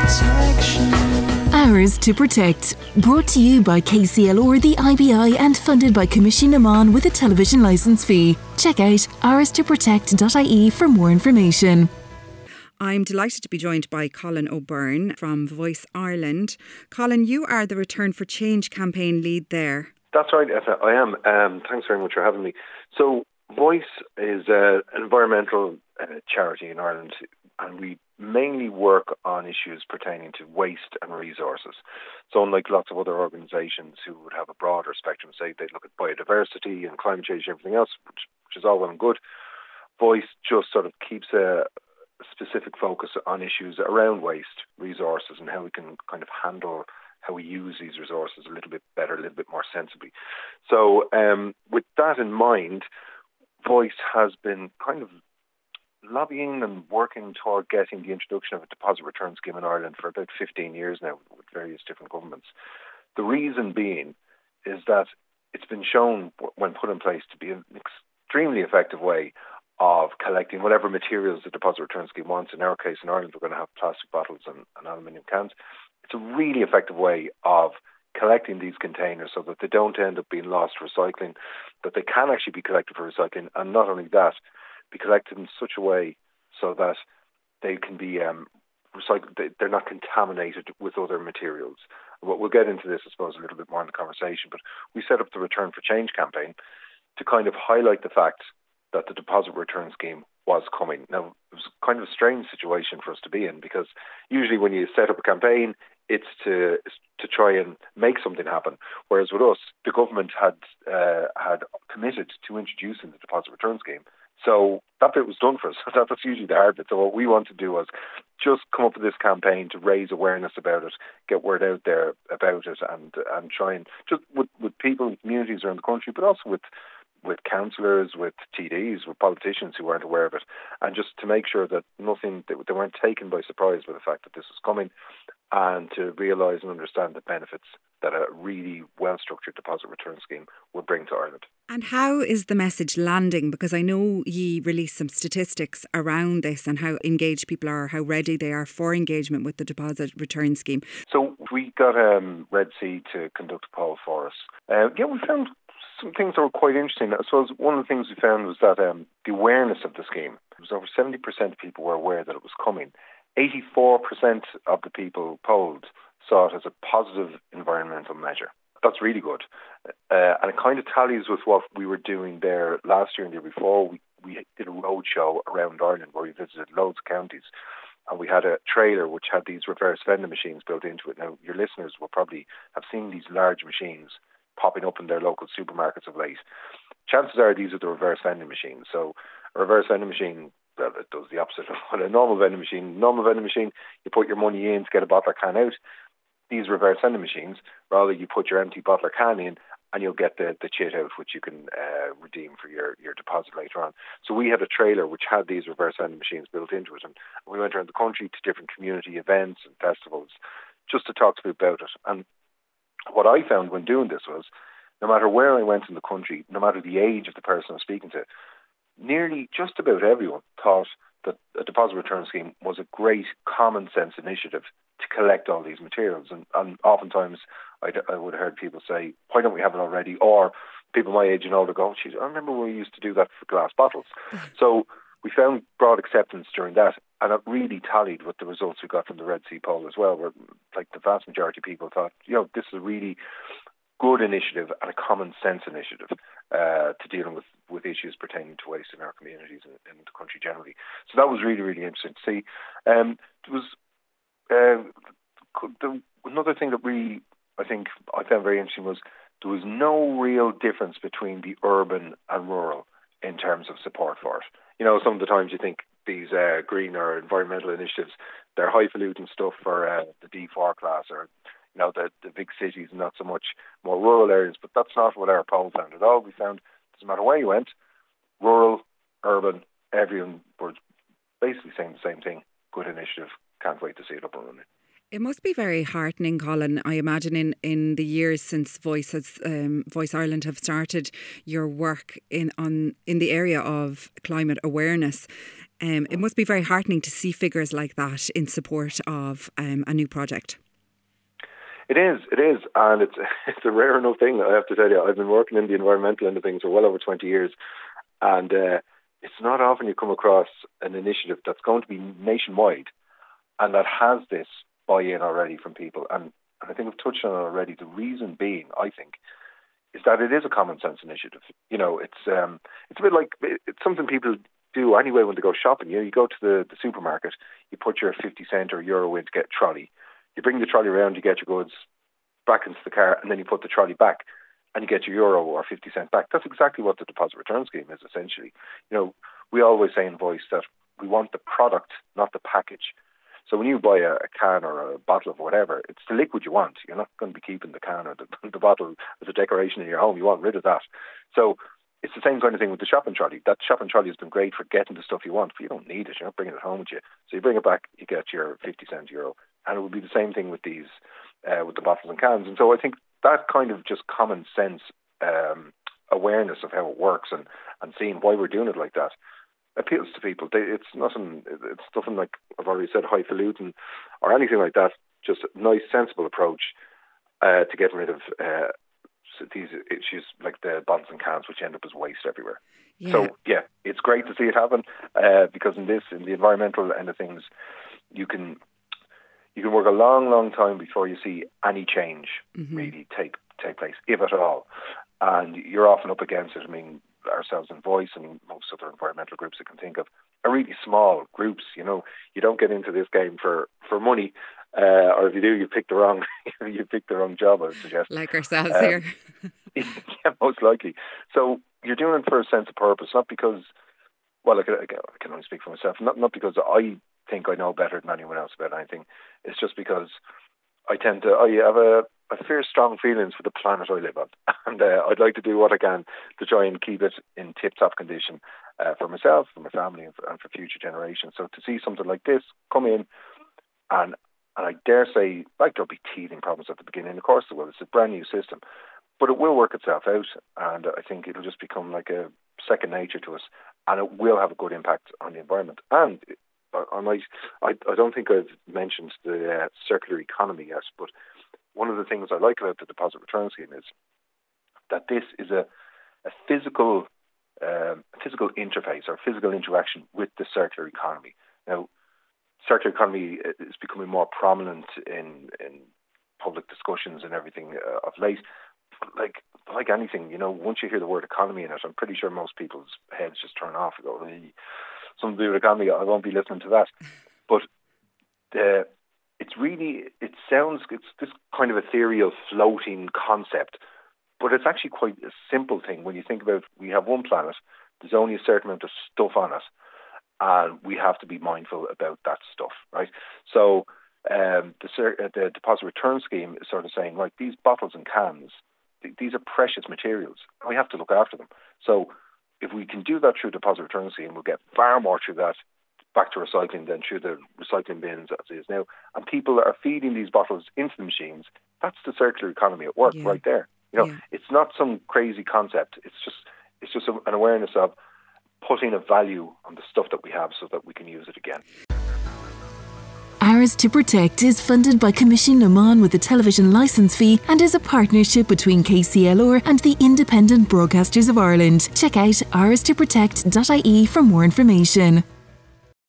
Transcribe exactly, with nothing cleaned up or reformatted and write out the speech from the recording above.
Hours to Protect, brought to you by K C L or the I B I and funded by Commission Oman with a television licence fee. Check out hours to protect dot I E for more information. I'm delighted to be joined by Colin O'Byrne from Voice Ireland. Colin, you are the Return for Change campaign lead there. That's right, Etta, I am. Um, thanks very much for having me. So Voice is uh, an environmental uh, charity in Ireland, and we mainly work on issues pertaining to waste and resources. So unlike lots of other organisations who would have a broader spectrum, say they look at biodiversity and climate change and everything else, which, which is all well and good, Voice just sort of keeps a specific focus on issues around waste, resources, and how we can kind of handle how we use these resources a little bit better, a little bit more sensibly. So um, with that in mind, Voice has been kind of lobbying and working toward getting the introduction of a deposit return scheme in Ireland for about fifteen years now with various different governments. The reason being is that it's been shown, when put in place, to be an extremely effective way of collecting whatever materials the deposit return scheme wants. In our case, in Ireland, we're going to have plastic bottles and, and aluminium cans. It's a really effective way of collecting these containers so that they don't end up being lost to recycling, that they can actually be collected for recycling, and not only that, be collected in such a way so that they can be um, recycled, they're not contaminated with other materials. We'll get into this, I suppose, a little bit more in the conversation, but we set up the Return for Change campaign to kind of highlight the fact that the deposit return scheme was coming. Now, it was kind of a strange situation for us to be in, because usually when you set up a campaign, it's to to try and make something happen. Whereas with us, the government had uh, had committed to introducing the deposit return scheme. So that bit was done for us. That was usually the hard bit. So what we wanted to do was just come up with this campaign to raise awareness about it, get word out there about it, and and try and just with, with people and communities around the country, but also with with councillors, with T Ds, with politicians who weren't aware of it, and just to make sure that nothing, they, they weren't taken by surprise by the fact that this was coming, and to realise and understand the benefits that a really well-structured deposit return scheme would bring to Ireland. And how is the message landing? Because I know ye released some statistics around this and how engaged people are, how ready they are for engagement with the deposit return scheme. So we got um, Red C to conduct a poll for us. Uh, yeah, we found some things that were quite interesting. I suppose one of the things we found was that um, the awareness of the scheme, it was over seventy percent of people were aware that it was coming. eighty-four percent of the people polled saw it as a positive environmental measure. That's really good. Uh, and it kind of tallies with what we were doing there last year and the year before. We, we did a road show around Ireland where we visited loads of counties, and we had a trailer which had these reverse vending machines built into it. Now, your listeners will probably have seen these large machines popping up in their local supermarkets of late. Chances are these are the reverse vending machines. So a reverse vending machine, well, it does the opposite of what a normal vending machine. Normal vending machine, you put your money in to get a bottle or can out. These reverse vending machines, rather you put your empty bottle or can in and you'll get the, the chit out, which you can uh, redeem for your, your deposit later on. So we had a trailer which had these reverse vending machines built into it, and we went around the country to different community events and festivals just to talk to people about it. And what I found when doing this was, no matter where I went in the country, no matter the age of the person I was speaking to, nearly just about everyone thought that a deposit return scheme was a great common sense initiative to collect all these materials. And, and oftentimes I'd, I would have heard people say, why don't we have it already? Or people my age and older go, geez, I remember when we used to do that for glass bottles. So we found broad acceptance during that, and it really tallied with the results we got from the Red C poll as well, where like the vast majority of people thought, you know, this is a really good initiative and a common sense initiative uh, to dealing with, with issues pertaining to waste in our communities and in the country generally. So that was really, really interesting to see. Um, there was uh, the, another thing that we, I think, I found very interesting was there was no real difference between the urban and rural in terms of support for it. You know, some of the times you think these uh, green or environmental initiatives, they're highfalutin stuff for uh, the D four class or, you know, the, the big cities and not so much more rural areas. But that's not what our poll found at all. We found, doesn't matter where you went, rural, urban, everyone were basically saying the same thing. Good initiative. Can't wait to see it up and running. It must be very heartening, Colin. I imagine in, in the years since Voice has, um, Voice Ireland have started your work in on in the area of climate awareness. Um, it must be very heartening to see figures like that in support of um, a new project. It is, it is, and it's it's a rare enough thing, I have to tell you. I've been working in the environmental end of things for well over twenty years, and uh, it's not often you come across an initiative that's going to be nationwide and that has this buy-in already from people. And, and I think we've touched on it already. The reason being, I think, is that it is a common sense initiative. You know, it's um, it's a bit like, it's something people do anyway when they go shopping. You know, you go to the, the supermarket, you put your fifty cent or euro in to get a trolley. You bring the trolley around, you get your goods back into the car, and then you put the trolley back and you get your euro or fifty cent back. That's exactly what the deposit return scheme is, essentially. You know, we always say in Voice that we want the product, not the package. So when you buy a, a can or a bottle of whatever, it's the liquid you want. You're not going to be keeping the can or the, the bottle as a decoration in your home. You want rid of that. So it's the same kind of thing with the shopping trolley. That shopping trolley has been great for getting the stuff you want, but you don't need it. You're not bringing it home with you. So you bring it back, you get your fifty cent euro. And it will be the same thing with these, uh, with the bottles and cans. And so I think that kind of just common sense um, awareness of how it works and, and seeing why we're doing it like that appeals to people. They, it's nothing, it's nothing like I've already said, highfalutin or anything like that. Just a nice, sensible approach uh, to getting rid of uh, these issues like the bottles and cans, which end up as waste everywhere. Yeah. So yeah, it's great to see it happen uh, because in this, in the environmental end of things, you can you can work a long, long time before you see any change mm-hmm. really take take place, if at all. And you're often up against it. I mean, ourselves in Voice and most other environmental groups I can think of are really small groups. You know, you don't get into this game for, for money, uh, or if you do, you pick the wrong you pick the wrong job, I would suggest. Like ourselves um, here. Yeah, most likely. So you're doing it for a sense of purpose, not because, well, I can, I can only speak for myself, not not because I think I know better than anyone else about anything. It's just because I tend to, I have a, a fair strong feelings for the planet I live on, and uh, I'd like to do what I can to try and keep it in tip-top condition uh, for myself, for my family, and for, and for future generations. So to see something like this come in, and and I dare say, like, there'll be teething problems at the beginning. Of course there will. It's a brand new system, but it will work itself out, and I think it'll just become like a second nature to us, and it will have a good impact on the environment. And I might, I, I don't think I've mentioned the uh, circular economy yet, but one of the things I like about the deposit return scheme is that this is a, a physical um, physical interface or physical interaction with the circular economy. Now, circular economy is becoming more prominent in, in public discussions and everything uh, of late. Like like anything, you know, once you hear the word economy in it, I'm pretty sure most people's heads just turn off and go, hey, something to do with economy, I won't be listening to that. But uh, it's really, it sounds, it's this kind of ethereal floating concept, but it's actually quite a simple thing when you think about, we have one planet, there's only a certain amount of stuff on it, and we have to be mindful about that stuff, right? So um, the, the deposit return scheme is sort of saying, like, these bottles and cans, th- these are precious materials, and we have to look after them. So if we can do that through deposit return scheme, we'll get far more through that back to recycling than through the recycling bins as it is now. And people are feeding these bottles into the machines. That's the circular economy at work, yeah. right there. You know, yeah. It's not some crazy concept. It's just it's just an awareness of putting a value on the stuff that we have so that we can use it again. Ours to Protect is funded by Commission Oman with a television licence fee and is a partnership between K C L R and the Independent Broadcasters of Ireland. Check out ours to protect dot I E for more information.